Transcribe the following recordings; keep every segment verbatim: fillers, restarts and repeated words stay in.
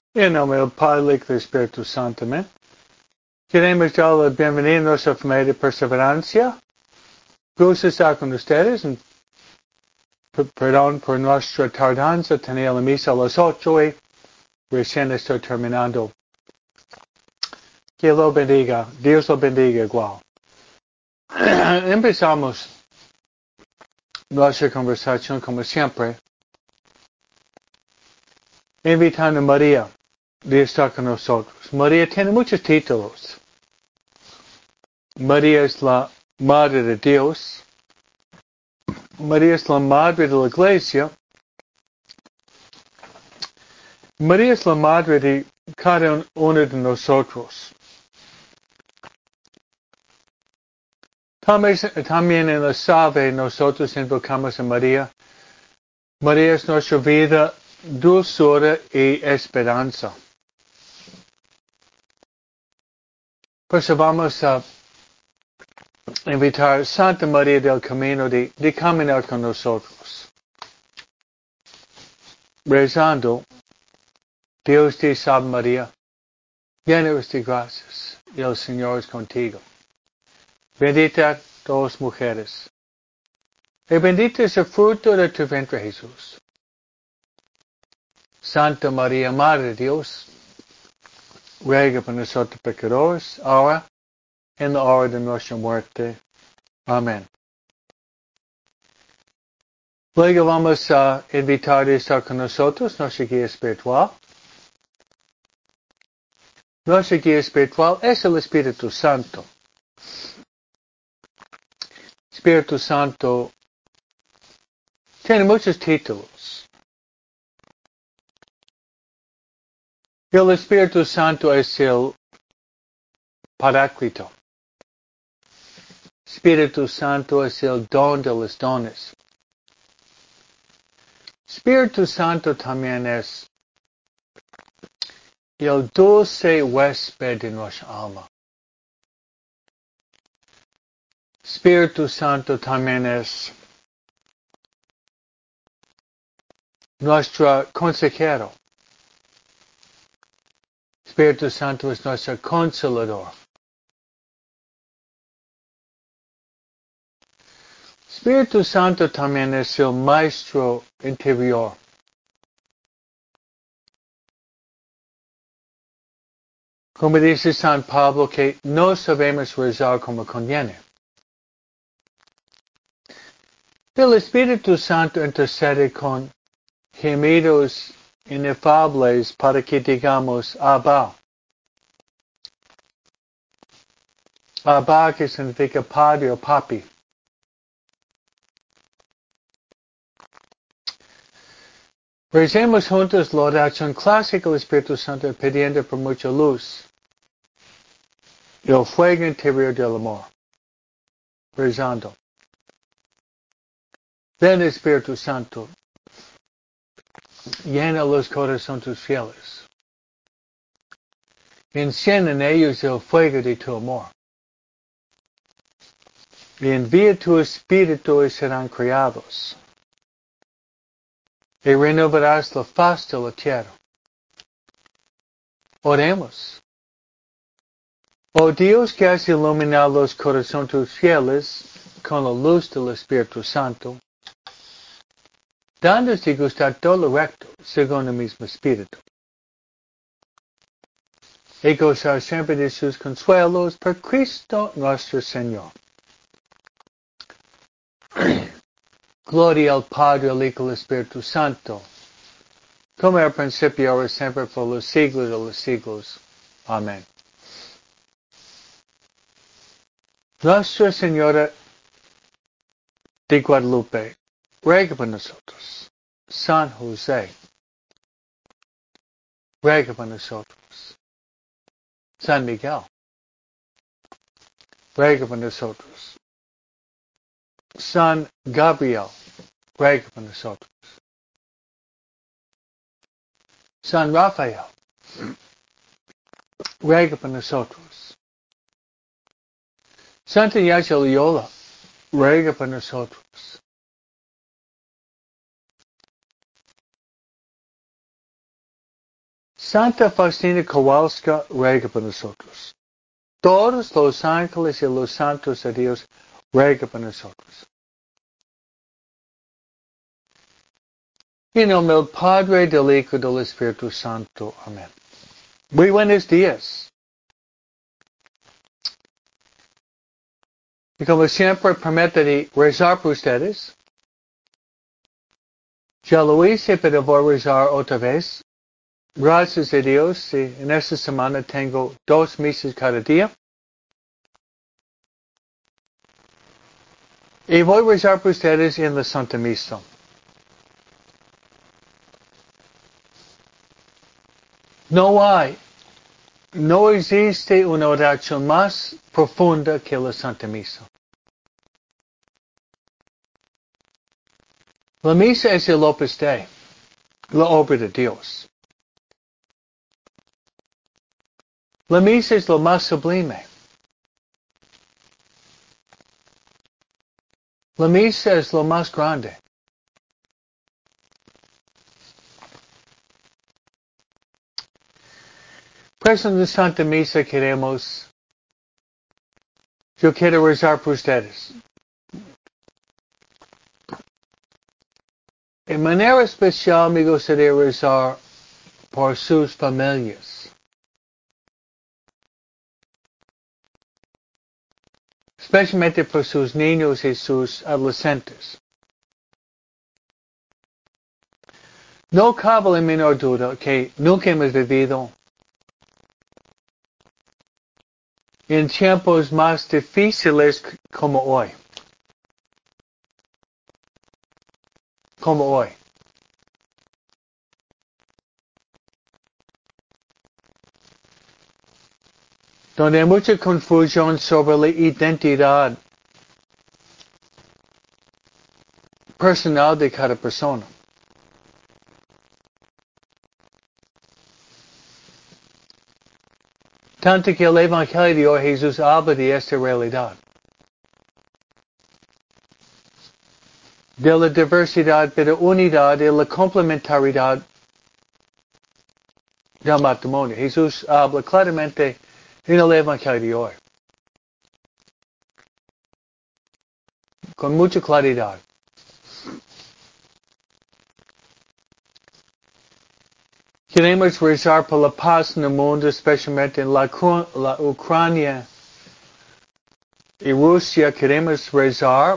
En nombre del Padre y del Espíritu Santo, amén. Queremos dar la bienvenida a nuestra familia de perseverancia. Gusto estar con ustedes. Perdón por nuestra tardanza. Tenía la misa a las ocho y recién estoy terminando. Que lo bendiga. Dios lo bendiga igual. Empezamos nuestra conversación como siempre, invitando a María de estar con nosotros. María tiene muchos títulos. María es la Madre de Dios. María es la Madre de la Iglesia. María es la Madre de cada uno de nosotros. También en la salve nosotros invocamos a María. María es nuestra vida, dulzura y esperanza. Pues vamos a invitar a Santa María del Camino de, de caminar con nosotros. Rezando, Dios te salve María, llena eres de gracias, y el Señor es contigo. Bendita todas mujeres, y bendito es el fruto de tu vientre Jesús. Santa María, Madre de Dios, ruega por nosotros pecadores, ahora en la hora de nuestra muerte. Amén. Luego vamos a invitar a estar con nosotros nuestra guía espiritual. Nuestra guía espiritual es el Espíritu Santo. Espíritu Santo tiene muchos títulos. El Espíritu Santo es el Paráclito. Espíritu Santo es el don de los dones. Espíritu Santo también es el dulce huésped de nuestra alma. Espíritu Santo también es nuestro consejero. Espíritu Santo es nuestro consolador. Espíritu Santo también es el maestro interior. Como dice San Pablo, que no sabemos rezar como conviene. El Espíritu Santo intercede con gemidos inefables para que digamos Abba. Abba, que significa padre o papi. Recemos juntos la oración clásica del Espíritu Santo pidiendo por mucha luz y el fuego interior del amor. Rezando. Ven Espíritu Santo, llena los corazones fieles. Enciende en ellos el fuego de tu amor. Y envía tu Espíritu y serán criados. Y renovarás la faz de la tierra. Oremos. Oh Dios que has iluminado los corazones fieles con la luz del Espíritu Santo, dándonos de gustar todo lo recto según el mismo Espíritu. Y gozar siempre de sus consuelos por Cristo nuestro Señor. Gloria al Padre, al Hijo y al Espíritu Santo, como era al principio, ahora y siempre, por los siglos de los siglos. Amén. Nuestra Señora de Guadalupe, ruega por nosotros. San José, ruega por nosotros. San Miguel, ruega por nosotros. San Gabriel, ruega por nosotros. San Rafael, ruega por nosotros. Santa Ignacia Loyola, ruega por nosotros. Santa Faustina Kowalska ruega por nosotros. Todos los ángeles y los santos de Dios ruega por nosotros. En nombre del Padre, del Hijo y del Espíritu Santo. Amén. Muy buenos días. Y como siempre, permítame rezar por ustedes. Ya lo hice, pero voy a rezar otra vez. Gracias a Dios, en esta semana tengo dos misas cada día. Y voy a rezar por ustedes en la Santa Misa. No hay, no existe una oración más profunda que la Santa Misa. La misa es el Opus Dei, la obra de Dios. La misa es lo más sublime. La misa es lo más grande. Pues en la Santa Misa queremos, yo quiero rezar por ustedes. De manera especial me gustaría rezar por sus familias. Especialmente por sus niños y sus adolescentes. No cabe la menor duda que nunca hemos vivido en tiempos más difíciles como hoy. Como hoy. Donde hay mucha confusión sobre la identidad personal de cada persona. Tanto que el Evangelio de hoy Jesús habla de esta realidad. De la diversidad, pero unidad, de la complementariedad del matrimonio. Jesús habla claramente en el Evangelio de hoy. Con mucha claridad. Queremos rezar por la paz en el mundo, especialmente en la, la Ucrania y Rusia. Queremos rezar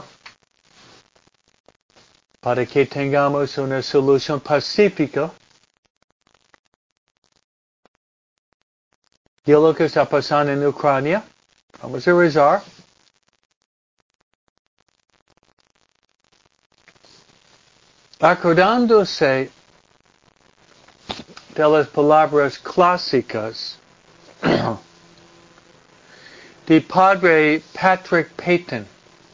para que tengamos una solución pacífica de lo que está pasando en Ucrania. Vamos a rezar. Acordándose de las palabras clásicas de Padre Patrick Peyton.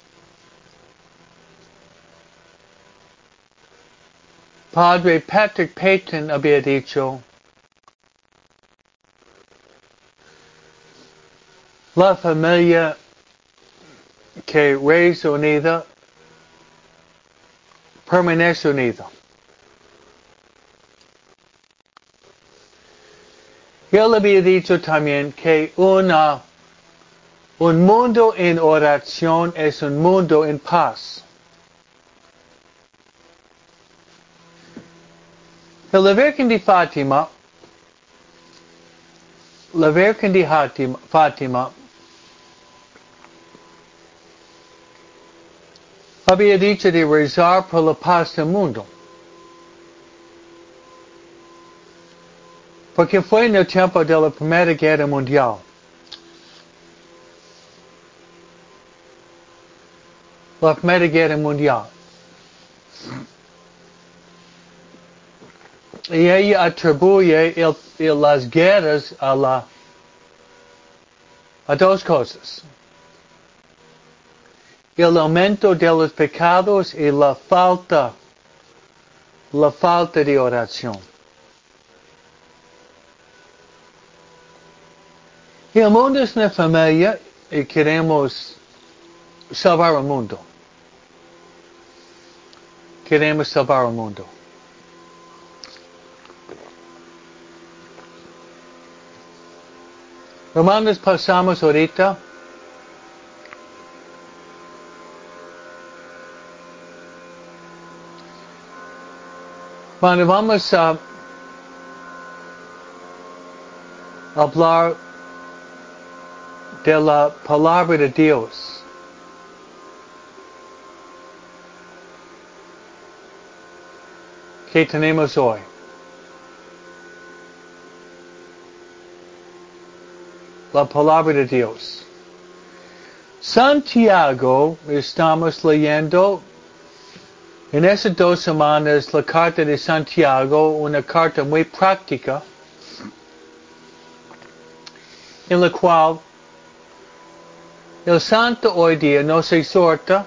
Padre Patrick Peyton había dicho, la familia que es unida permanece unida. Y él había dicho también que una, un mundo en oración es un mundo en paz. La Virgen de Fátima, la Virgen de Fátima, Fátima había dicho de rezar por la paz del mundo. Porque fue en el tiempo de la Primera Guerra Mundial. La Primera Guerra Mundial. Y ella atribuye el, el, las guerras a, la, a dos cosas. El aumento de los pecados y la falta, la falta de oración. Y el mundo es una familia y queremos salvar el mundo. Queremos salvar el mundo. Hermanos, pasamos ahorita bueno, vamos a hablar de la palabra de Dios. Que tenemos hoy. La palabra de Dios. Santiago, estamos leyendo en esas dos semanas la carta de Santiago, una carta muy práctica, en la cual el santo hoy día nos exhorta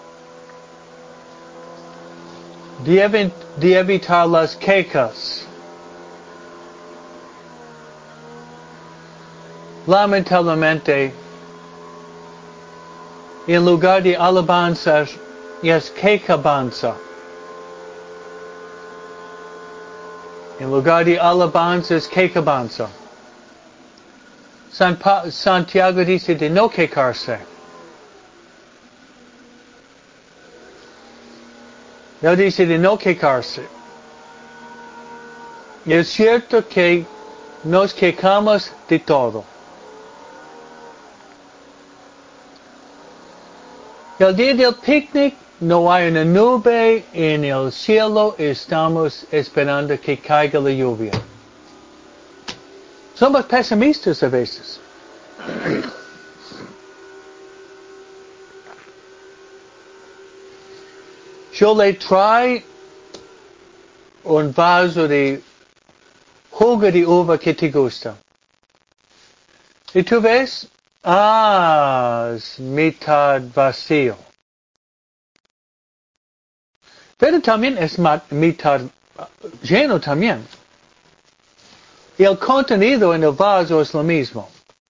de, de evitar las quejas. Lamentablemente, en lugar de alabanzas, es quejabanza. En lugar de alabanza es quejabanza. San pa Santiago dice de no quejarse. Él dice de no quejarse. Y es cierto que nos quejamos de todo. El día del picnic no hay una nube en el cielo, estamos esperando que caiga la lluvia. Somos pesimistas a veces. Yo le trae un vaso de jugo de uva que te gusta. Y tú ves, ah, es mitad vacío. Pero también es mitad lleno también. Y el contenido en el vaso es lo mismo.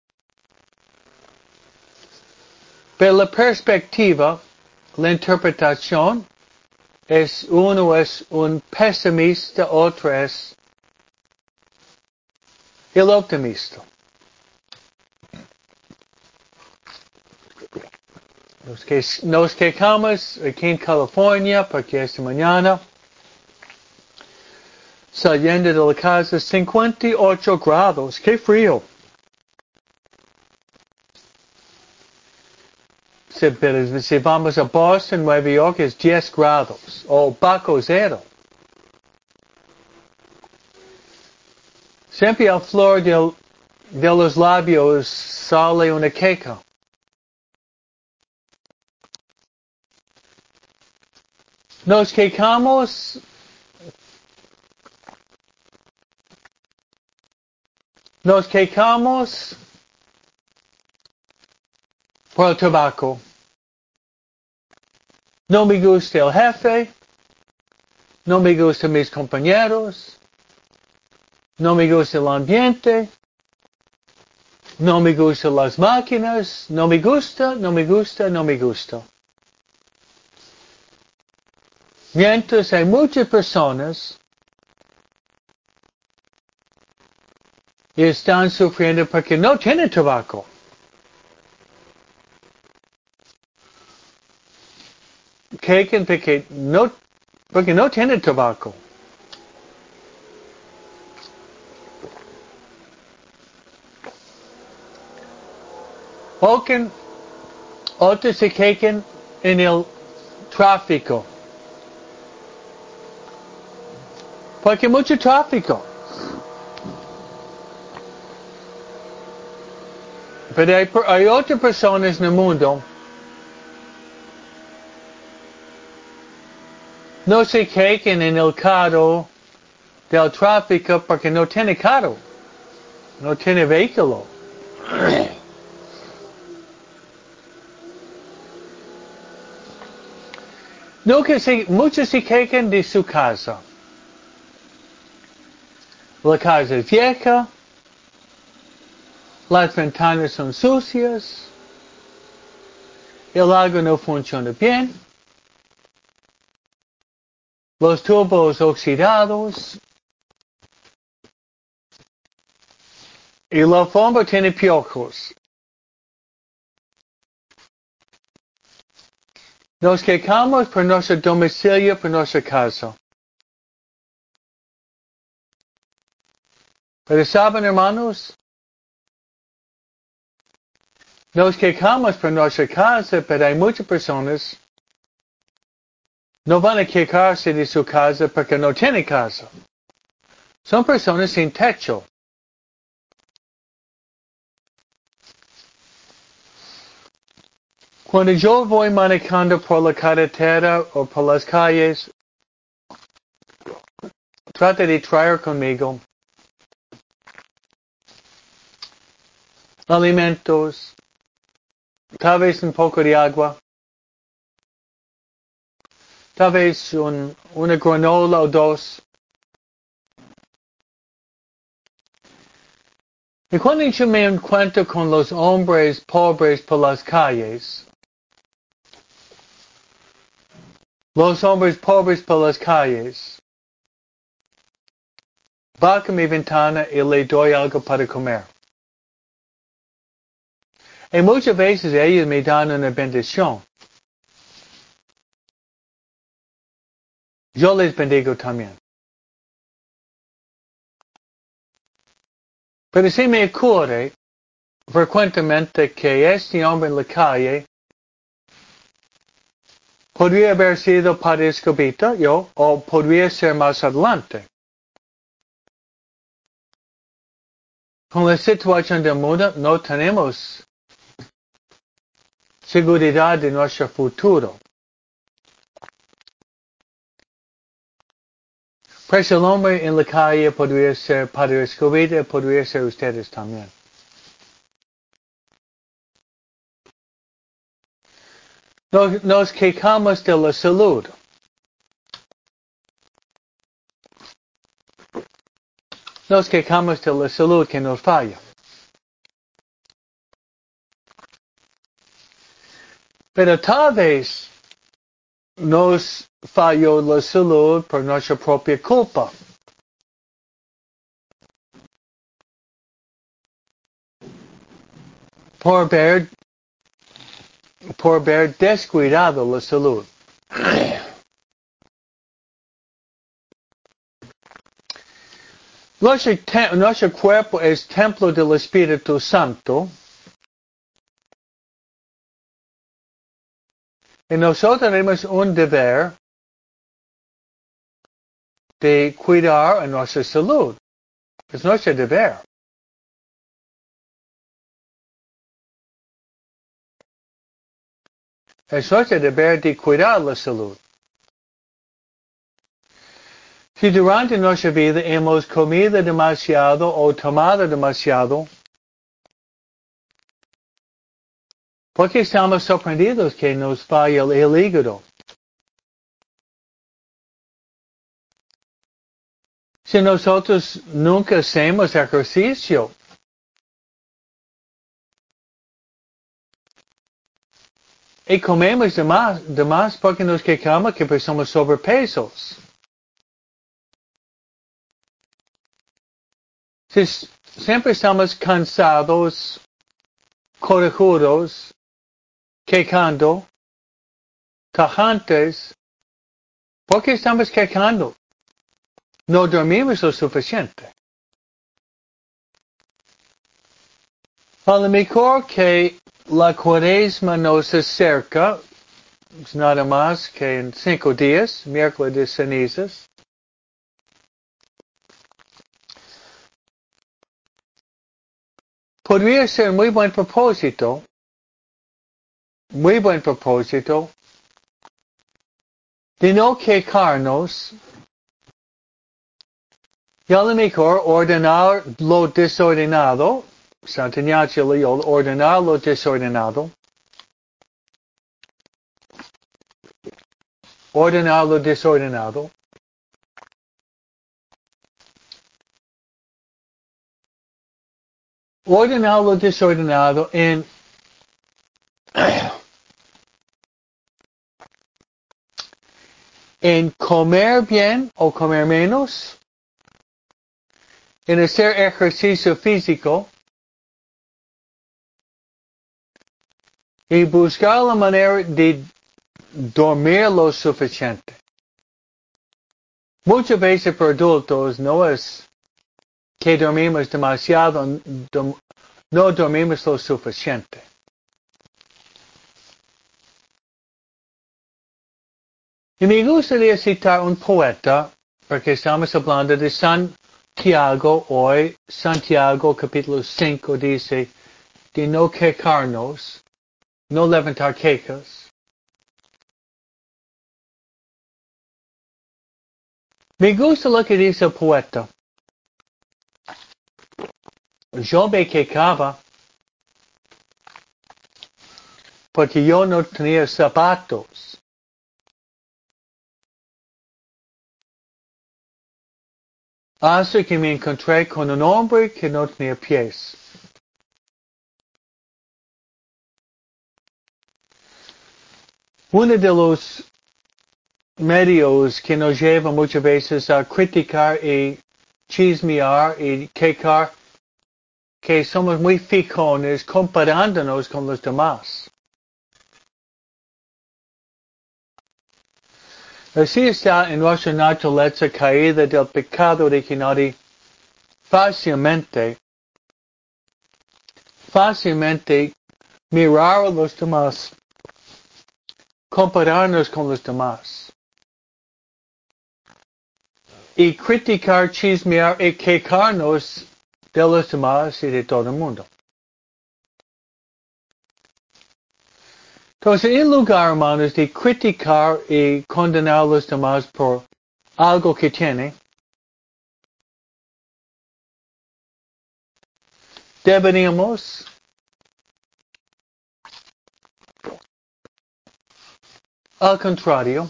Pero la perspectiva, la interpretación, es uno es un pesimista, otro es el optimista. Nos, que, nos quejamos aquí en California porque esta mañana, saliendo de la casa, cincuenta y ocho grados. ¡Qué frío! Si, pero si vamos a Boston, Nueva York, es diez grados. O bajo cero. Siempre al flor del, de los labios sale una queja. Nos quejamos Nos quejamos por el tabaco. No me gusta el jefe. No me gustan mis compañeros. No me gusta el ambiente. No me gustan las máquinas. No me gusta, no me gusta, no me gusta. Mientras hay muchas personas y están sufriendo porque no tienen tabaco. Quejan porque no, porque no tienen tabaco. Otros, otros se quejan en el tráfico. Porque hay mucho tráfico. Pero hay, hay otras personas en el mundo no se quejan en el carro del tráfico porque no tiene carro, no tiene vehículo. No que se, muchos se quejan de su casa. La casa es vieja, las ventanas son sucias, el agua no funciona bien, los tubos oxidados. Y la alfombra tiene piojos. Nos quejamos por nuestro domicilio, por nuestra casa. Pero saben, hermanos, nos quejamos por nuestra casa, pero hay muchas personas no van a quejarse de su casa porque no tienen casa. Son personas sin techo. Cuando yo voy manejando por la carretera o por las calles, trata de traer conmigo alimentos, tal vez un poco de agua, tal vez un, una granola o dos. Y cuando yo me encuentro con los hombres pobres por las calles, los hombres pobres por las calles, bajo mi ventana y le doy algo para comer. Y muchas veces ellos me dan una bendición. Yo les bendigo también. Pero si me ocurre frecuentemente que este hombre en la calle podría haber sido Padre Escobita, yo, o podría ser más adelante. Con la situación del mundo no tenemos seguridad de nuestro futuro. Pues el hombre en la calle podría ser Padre Escobita, podría ser ustedes también. Nos, nos quejamos de la salud. Nos quejamos de la salud que nos falla. Pero tal vez nos falló la salud por nuestra propia culpa. Por haber, por haber descuidado la salud. Nuestro, te, nuestro cuerpo es templo del Espíritu Santo. Y nosotros tenemos un deber de cuidar a nuestra salud. Es nuestro deber. Es nuestro deber de cuidar la salud. Si durante nuestra vida hemos comido demasiado o tomado demasiado, ¿por qué estamos sorprendidos que nos falla el, el hígado? Si nosotros nunca hacemos ejercicio, y comemos de más, de más porque nos quejamos que pues somos sobrepesos. Si siempre estamos cansados, corajudos, quejando, tajantes, ¿por qué estamos quejando? No dormimos lo suficiente. A lo mejor que la cuaresma nos acerca, es nada más que en cinco días, miércoles de cenizas. Podría ser muy buen propósito, muy buen propósito, de no quejarnos, y a lo mejor ordenar lo desordenado, Santa Ignacia Loyola, ordenar lo desordenado, ordenar lo desordenado, ordenar lo desordenado en en comer bien o comer menos, en hacer ejercicio físico, y buscar la manera de dormir lo suficiente. Muchas veces para adultos no es que dormimos demasiado, no dormimos lo suficiente. Y me gustaría citar un poeta, porque estamos hablando de Santiago hoy. Santiago capítulo cinco dice, de no quejarnos, no levantar quejas. Me gusta lo que dice el poeta. Yo me quejaba porque yo no tenía zapatos. Hasta que me encontré con un hombre que no tenía pies. Uno de los medios que nos lleva muchas veces a criticar y chismear y quejar que somos muy fijones comparándonos con los demás. Así está en nuestra naturaleza caída del pecado original fácilmente, fácilmente mirar a los demás, compararnos con los demás, y criticar, chismear y quejarnos de los demás y de todo el mundo. Entonces, en lugar, hermanos, de criticar y condenar a los demás por algo que tienen, deberíamos al contrario,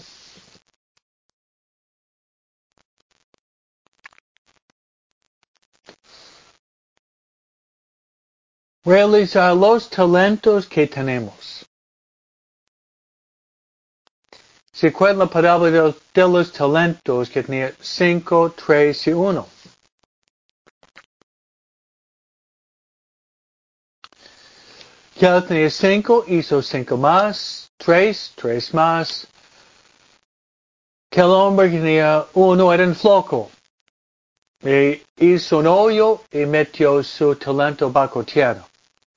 realizar los talentos que tenemos. ¿Se acuerdan la parábola de, de los talentos que tenía cinco, tres y uno? Que él tenía cinco, hizo cinco más, tres, tres más. Que el hombre que tenía uno era un floco. Y hizo un hoyo y metió su talento bajo tierra.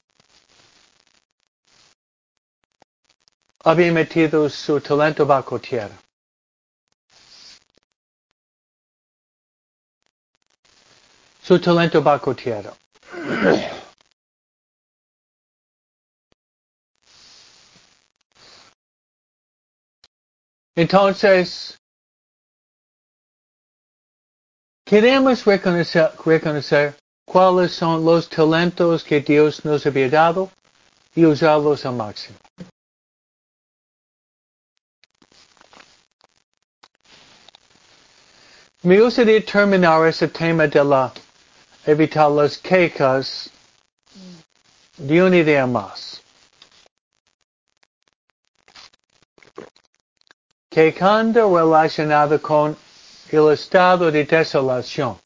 Había metido su talento bajo tierra. Su talento bajo tierra. Entonces, queremos reconocer, reconocer cuáles son los talentos que Dios nos había dado y usarlos al máximo. Me gustaría terminar ese tema de la evitar las quejas de una idea más. Quejando relacionado con el estado de desolación.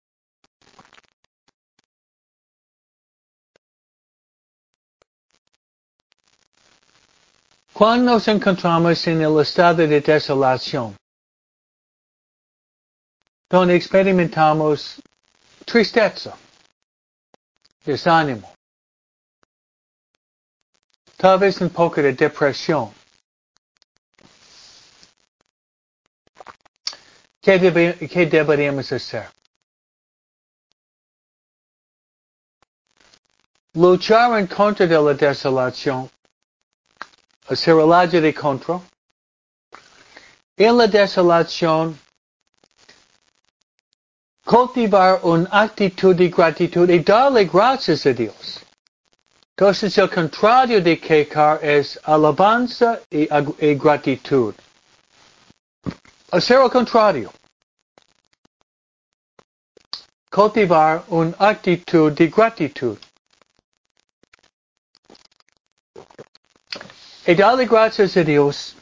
Cuando nos encontramos en el estado de desolación, donde experimentamos tristeza, desánimo, tal vez un poco de depresión, ¿qué, debe, qué deberíamos hacer? Luchar en contra de la desolación, hacer el lado de contra. En la desolación, cultivar una actitud de gratitud y darle gracias a Dios. Entonces el contrario de quejar es alabanza y, y gratitud. Hacer el contrario. Cultivar una actitud de gratitud. Y darle gracias a Dios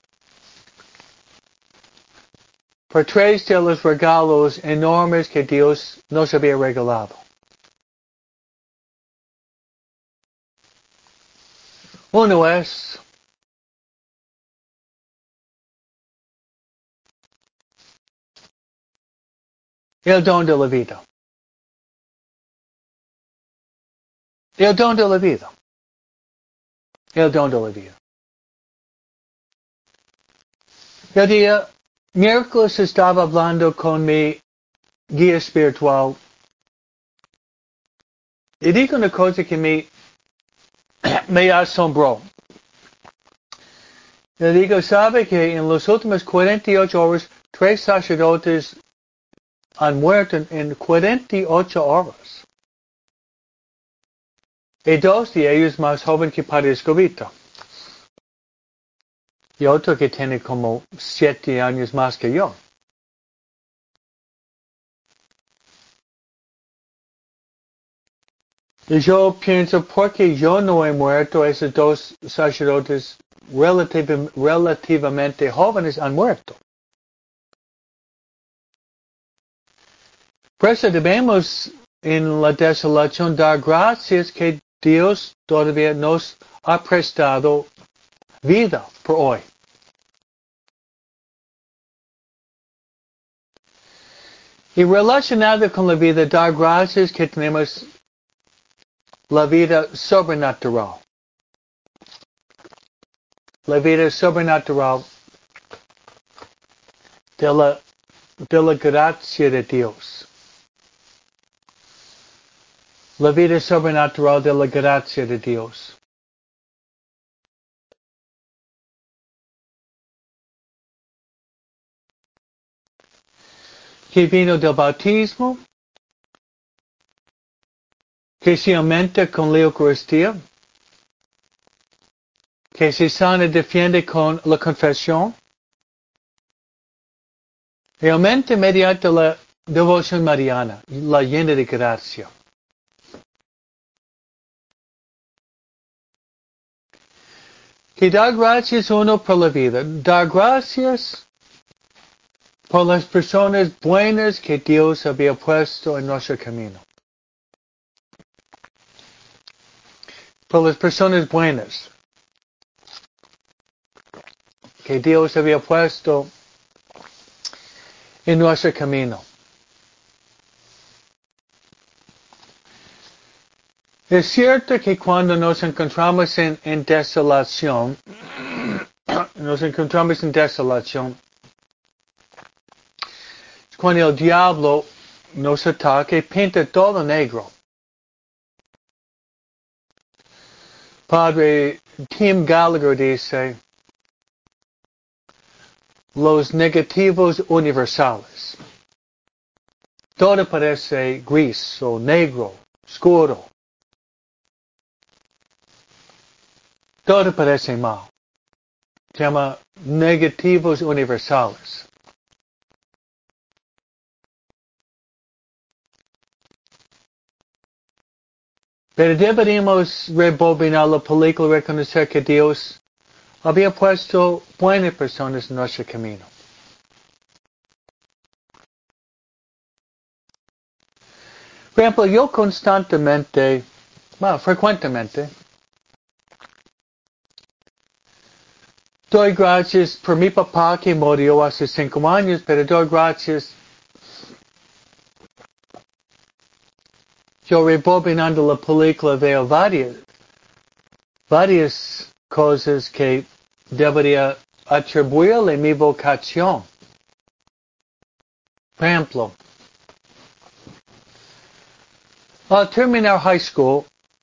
por tres de los regalos enormes que Dios nos había regalado. Uno es el don de la vida. El don de la vida. El don de la vida. El día miércoles estaba hablando con mi guía espiritual y dijo una cosa que me, me asombró. Le digo, sabe que en las últimas cuarenta y ocho horas, tres sacerdotes han muerto en cuarenta y ocho horas. Y dos de ellos más jóvenes que Padre Escobita. Y otro que tiene como siete años más que yo. Y yo pienso, ¿por qué yo no he muerto? Esos dos sacerdotes relativ relativamente jóvenes han muerto. Por eso debemos en la desolación dar gracias que Dios todavía nos ha prestado vida por hoy. Y relacionado con la vida, dar gracias que tenemos la vida sobrenatural. La vida sobrenatural de la, de la gracia de Dios. La vida sobrenatural de la gracia de Dios. Que vino del bautismo, que se aumenta con la Eucaristía, que se sana y defiende con la confesión, y aumenta mediante la devoción mariana, la llena de gracia. Que dar gracias uno por la vida, dar gracias por las personas buenas que Dios había puesto en nuestro camino. Por las personas buenas que Dios había puesto en nuestro camino. Es cierto que cuando nos encontramos en, en desolación, nos encontramos en desolación, cuando el diablo nos ataca y pinta todo negro. Padre Tim Gallagher dice, los negativos universales. Todo parece gris o negro, oscuro. Todo parece mal. Se llama negativos universales. Pero deberíamos rebobinar la película y reconocer que Dios había puesto buenas personas en nuestro camino. Por ejemplo, yo constantemente, bueno, frecuentemente, doy gracias por mi papá que murió hace cinco años, pero doy gracias. Yo rebobinando la película veo varias, varias cosas que debería atribuirle mi vocación. Por ejemplo, al terminar high school,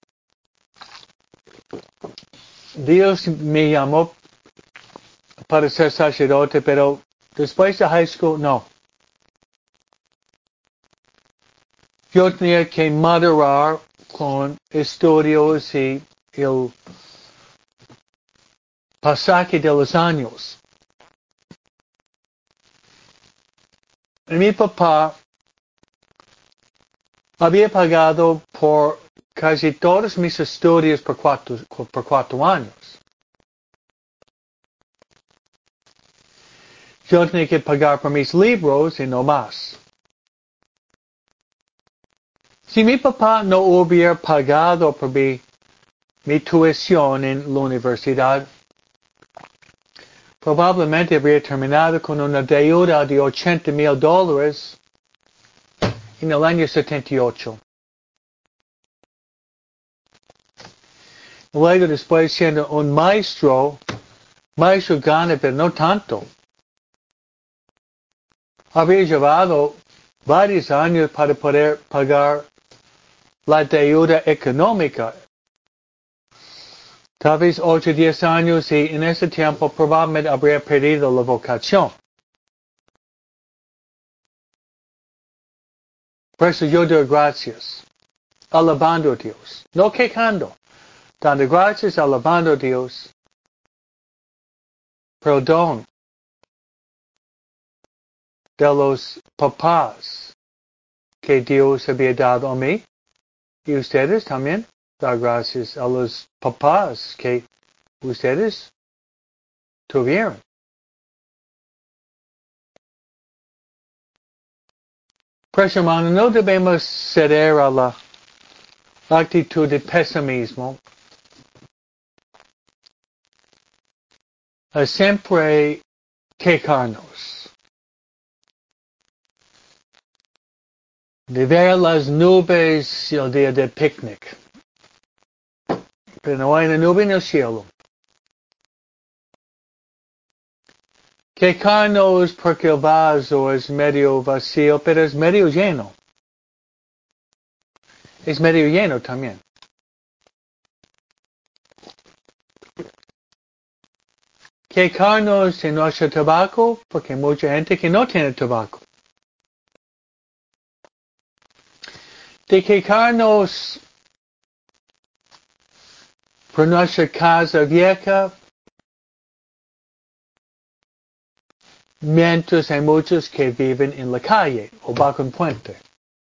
Dios me llamó para ser sacerdote, pero después de high school, no. Yo tenía que madurar con estudios y el pasaje de los años. Y mi papá había pagado por casi todos mis estudios por cuatro, por cuatro años. Yo tenía que pagar por mis libros y no más. Si mi papá no hubiera pagado por mí mi tuición en la universidad, probablemente habría terminado con una deuda de ochenta mil dólares en el año setenta y ocho. Luego, después siendo un maestro, maestro gana, pero no tanto. Habría llevado varios años para poder pagar la deuda económica. Tal vez ocho o diez años y en ese tiempo probablemente habría perdido la vocación. Por eso yo doy gracias, alabando a Dios, no quejando, dando gracias, alabando a Dios, perdón de los papás que Dios había dado a mí y ustedes también. Dar gracias a los papás que ustedes tuvieron. Pues hermano, no debemos ceder a la actitud de pesimismo. A siempre quejarnos. De ver las nubes el día del picnic. Pero no hay una nube en el cielo. Quejarnos porque el vaso es medio vacío, pero es medio lleno. Es medio lleno también. Quejarnos de nuestro tabaco, porque hay mucha gente que no tiene tabaco. De quejarnos por nuestra casa vieja, mientras hay muchos que viven en la calle o bajo un puente.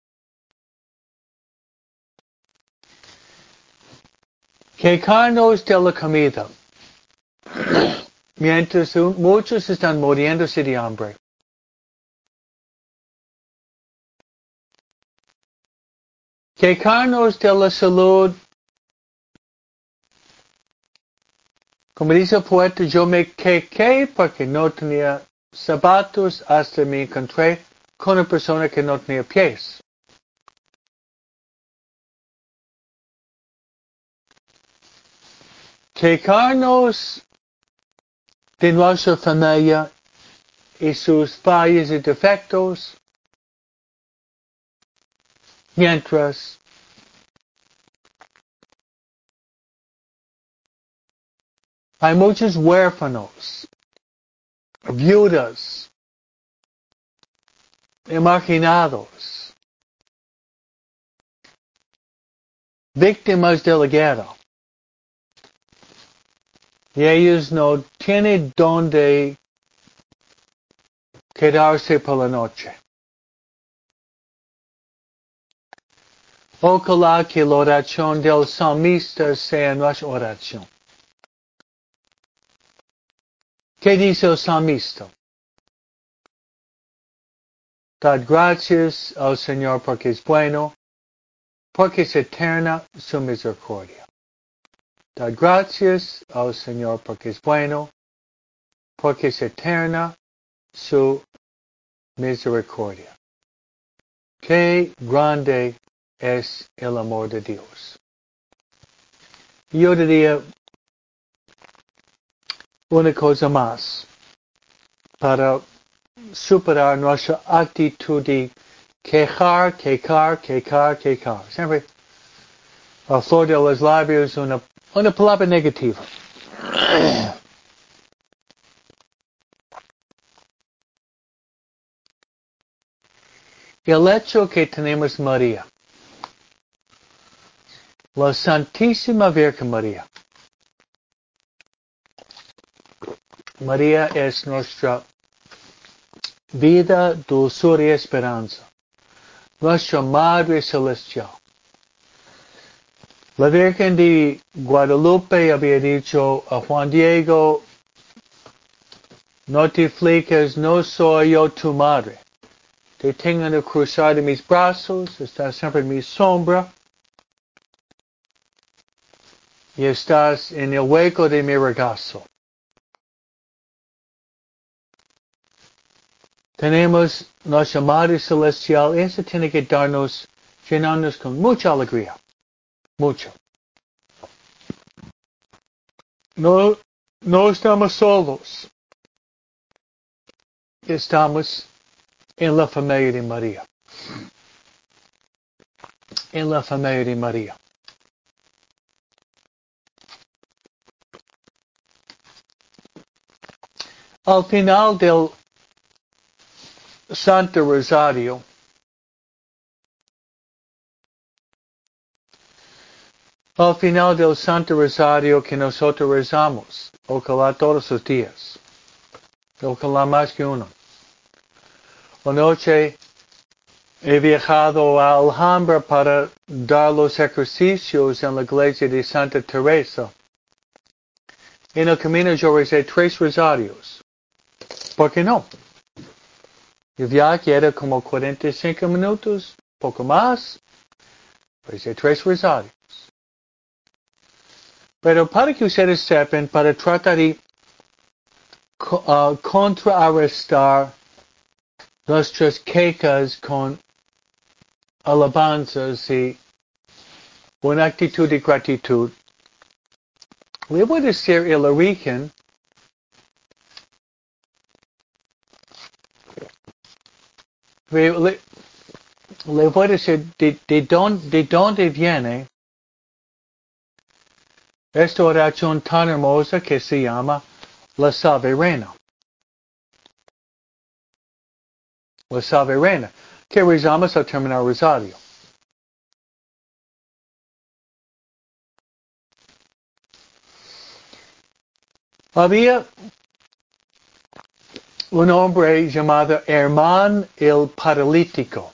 Quejarnos de la comida, mientras muchos están muriéndose de hambre. Quejarnos de la salud. Como dice el poeta, yo me quejé porque no tenía zapatos hasta me encontré con una persona que no tenía pies. Quejarnos de nuestra familia y sus fallas y defectos, mientras hay muchos huérfanos, viudas, marginados, víctimas de la guerra. Y ellos no tienen dónde quedarse por la noche. Ojalá que la oración del salmista sea nuestra oración. ¿Qué dice el salmista? Dad gracias al Señor porque es bueno, porque es eterna su misericordia. Dad gracias al Señor porque es bueno, porque es eterna su misericordia. Qué grande es el amor de Dios. Yo diría una cosa más para superar nuestra actitud de quejar, quejar, quejar, quejar. Siempre a flor de los labios una, una palabra negativa. El hecho que tenemos María, la Santísima Virgen María. María es nuestra vida, dulzura y esperanza, nuestra Madre Celestial. La Virgen de Guadalupe había dicho a Juan Diego, no te aflijas, no soy yo tu madre. Te tengo en el cruzar de mis brazos, estás siempre en mi sombra. y estás en el hueco de mi regazo. Tenemos nuestra Madre Celestial, esa tiene que darnos, llenarnos con mucha alegría, mucho. No, no estamos solos, estamos en la familia de María, en la familia de María. Al final del Santo Rosario, al final del Santo Rosario que nosotros rezamos, ojalá todos los días, ojalá más que uno. Anoche he viajado a Alhambra para dar los ejercicios en la iglesia de Santa Teresa. En el camino yo recé tres rosarios. ¿Por qué no? El viaje era como cuarenta y cinco minutos, poco más. Recé tres rosarios. Pero para que ustedes sepan, para tratar de uh, contrarrestar nuestras quejas con alabanzas y una actitud de gratitud, le voy a decir el origen le, le, le voy a decir de, de, don, de dónde viene esta oración tan hermosa que se llama la Salve Reina. La Salve Reina, que rezamos al terminar el rosario. Había un hombre llamado Hermán el Paralítico.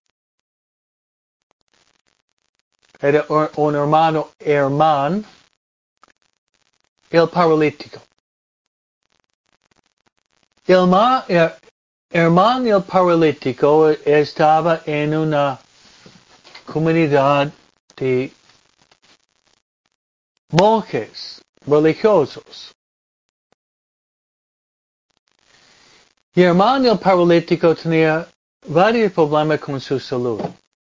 Era un hermano Hermán el Paralítico. Hermán, her, Hermán el Paralítico estaba en una comunidad de monjes religiosos. Y Hermán el Paralítico tenía varios problemas con su salud.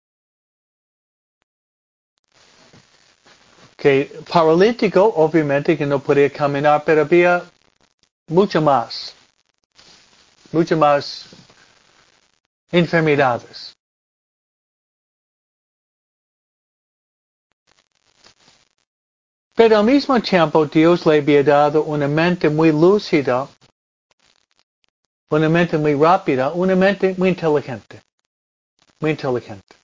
Que paralítico, obviamente que no podía caminar, pero había mucho más, mucho más enfermedades. Pero al mismo tiempo Dios le había dado una mente muy lúcida, una mente muy rápida, una mente muy inteligente, muy inteligente.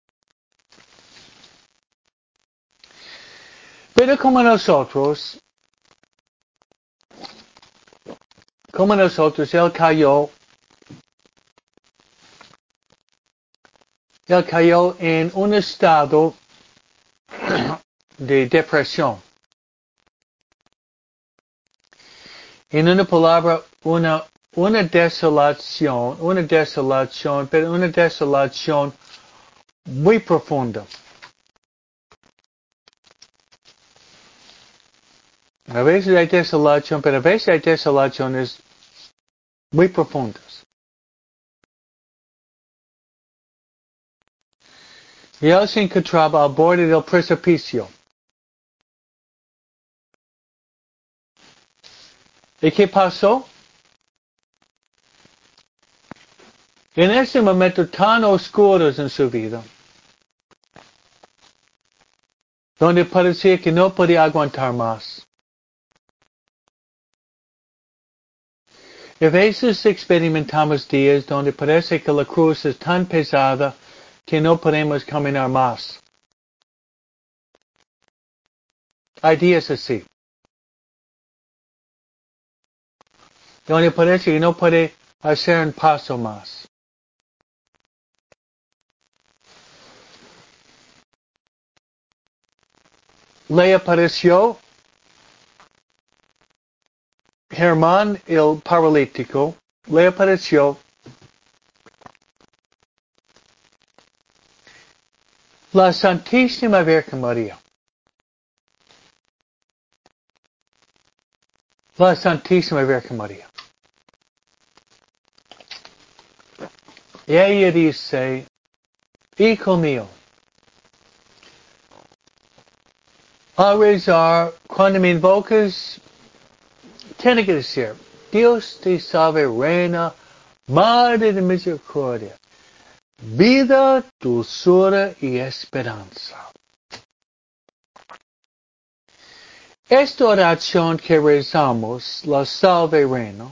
Pero como nosotros, como nosotros, él cayó, él cayó en un estado de depresión. En una palabra, una, una desolación, una desolación, pero una desolación muy profunda. A veces hay desolación, pero a veces hay desolaciones muy profundas. Y él se encontraba al borde del precipicio. ¿Y qué pasó? En ese momento tan oscuro en su vida, donde parecía que no podía aguantar más. A veces experimentamos días donde parece que la cruz es tan pesada que no podemos caminar más. Hay días así. Donde parece que no puede hacer un paso más. Le apareció Germán el paralítico, le apareció la Santísima Virgen María. la Santísima Virgen María. Y ella dice, hijo mío, a rezar, cuando me invocas, tiene que decir, Dios te salve, Reina, Madre de Misericordia, vida, dulzura y esperanza. Esta oración que rezamos, la Salve Reina,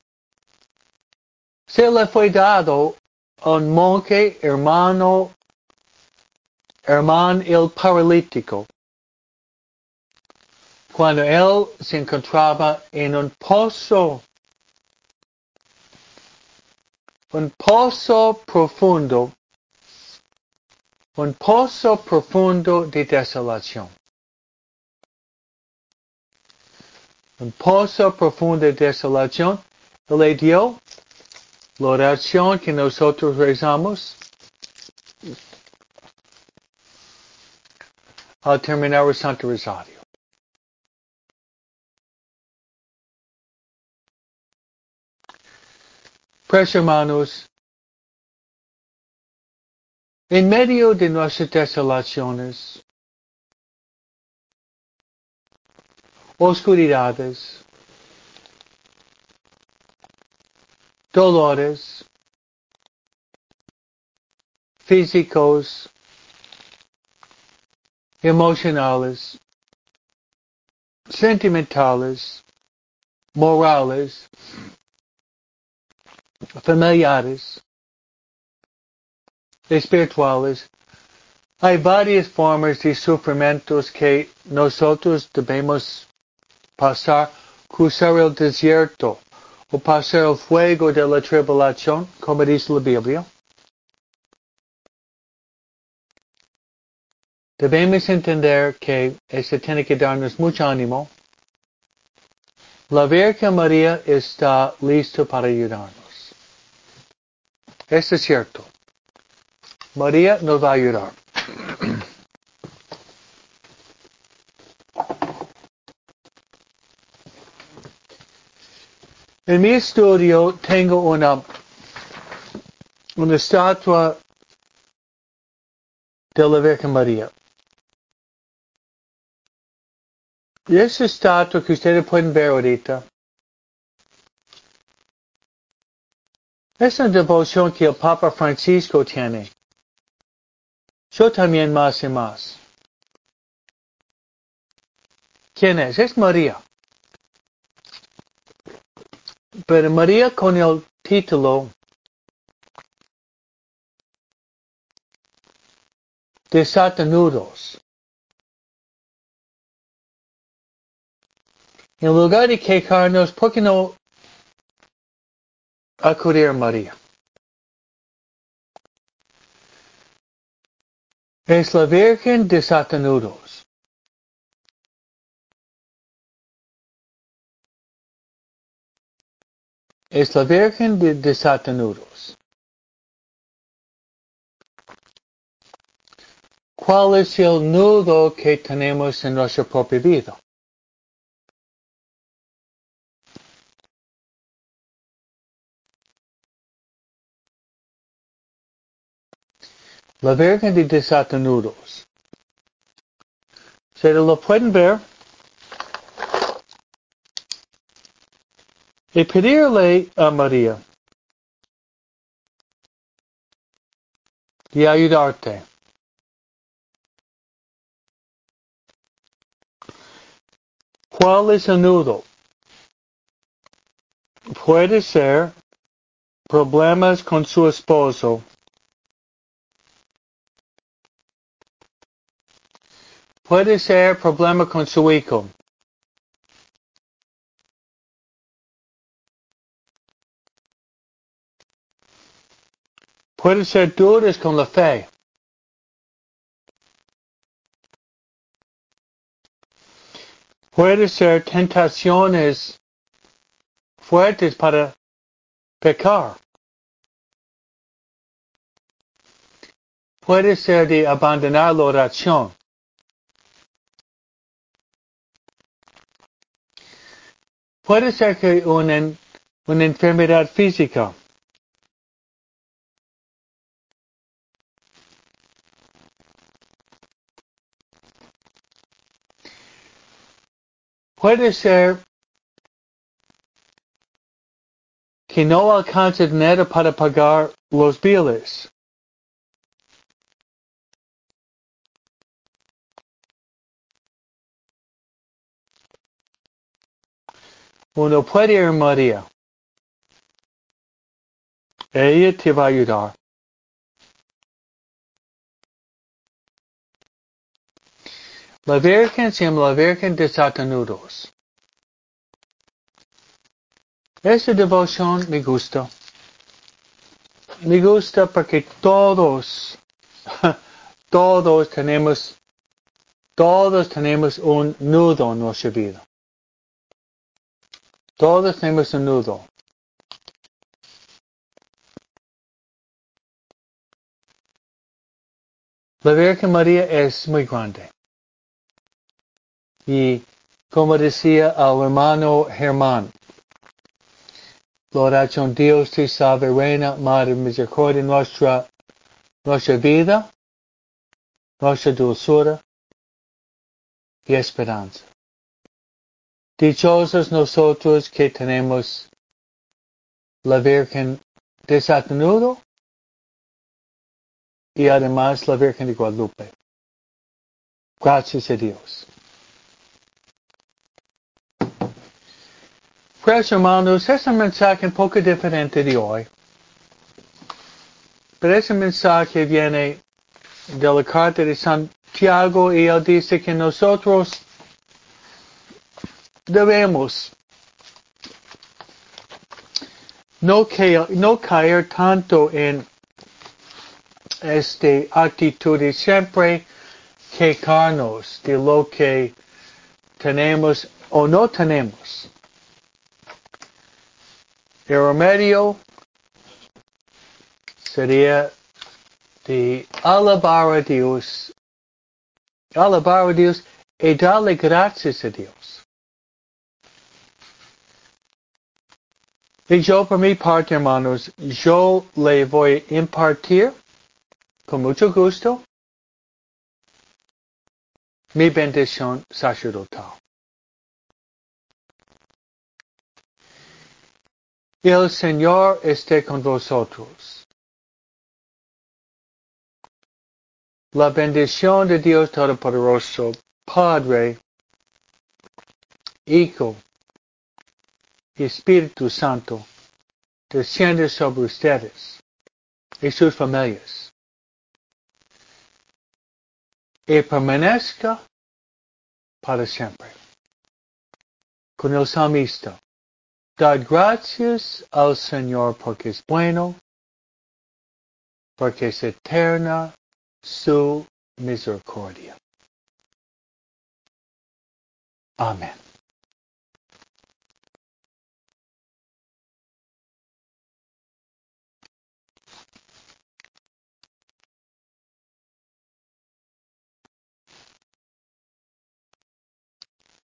se le fue dado a un monje hermano, hermano el paralítico, cuando él se encontraba en un pozo, un pozo profundo, un pozo profundo de desolación. Un pozo profundo de desolación, él le dio la oración que nosotros rezamos al terminar el Santo Rosario. Pues hermanos, en medio de nuestras desolaciones, oscuridades, dolores físicos, emocionales, sentimentales, morales, familiares, espirituales. Hay varias formas de sufrimientos que nosotros debemos pasar, cruzar el desierto o pasar el fuego de la tribulación, como dice la Biblia. Debemos entender que esto tiene que darnos mucho ánimo. La Virgen María está lista para ayudarnos. Esto es cierto. María nos va a ayudar. En mi estudio tengo una, una estatua de la Virgen María. Y esa estatua que ustedes pueden ver ahorita es una devoción que el Papa Francisco tiene. Yo también más y más. ¿Quién es? Es María. Pero María con el título Desatanudos. En lugar de quejarnos, ¿por qué no acudir a María? Es la Virgen Desatanudos. Es la Virgen de Desatanudos. ¿Cuál es el nudo que tenemos en nuestra propia vida? La Virgen de Desatanudos. Se lo pueden ver y pedirle a María de ayudarte. ¿Cuál es el nudo? Puede ser problemas con su esposo. Puede ser problema con su hijo. Puede ser dudas con la fe. Puede ser tentaciones fuertes para pecar. Puede ser de abandonar la oración. Puede ser que una, una enfermedad física. Puede ser que no alcance dinero para pagar los biles. Uno puede ir a María. Ella te va a ayudar. La Virgen se llama la Virgen de Satanudos. Esta devoción me gusta. Me gusta porque todos, todos tenemos, todos tenemos un nudo en nuestra vida. Todos tenemos un nudo. La Virgen María es muy grande. Y como decía el hermano Germán, la oración Dios te salve, Reina, Madre Misericordia, nuestra, nuestra vida, nuestra dulzura y esperanza. Dichosos nosotros que tenemos la Virgen de Satanudo y además la Virgen de Guadalupe. Gracias a Dios. Pues hermanos, es un mensaje un poco diferente de hoy. Pero ese mensaje viene de la carta de Santiago y él dice que nosotros debemos no, que, no caer tanto en esta actitud de siempre quejarnos de lo que tenemos o no tenemos. El remedio sería de alabar a Dios, alabar a Dios y darle gracias a Dios. Y yo por mi parte, hermanos, yo le voy a impartir con mucho gusto mi bendición sacerdotal. El Señor esté con vosotros. La bendición de Dios Todopoderoso, Padre, Hijo y Espíritu Santo, desciende sobre ustedes y sus familias. Y permanezca para siempre. Con el salmista, dad gracias al Señor porque es bueno, porque es eterna su misericordia. Amén.